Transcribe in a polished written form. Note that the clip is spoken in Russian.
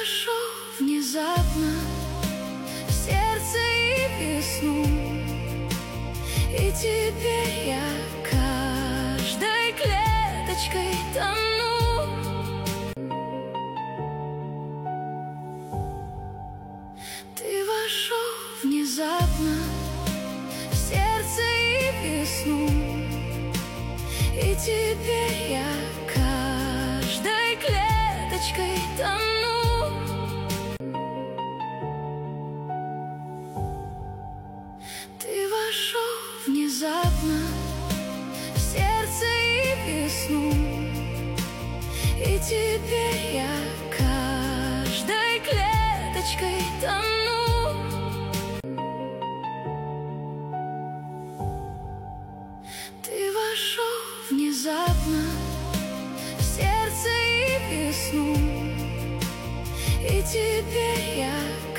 вошел внезапно в сердце и весну, и теперь я каждой клеточкой тону. Ты вошел внезапно в сердце и весну, и теперь я каждой клеточкой тону. Ты вошел внезапно в сердце и весну, и теперь я каждой клеточкой тону. Ты вошел внезапно в сердце и весну, и теперь я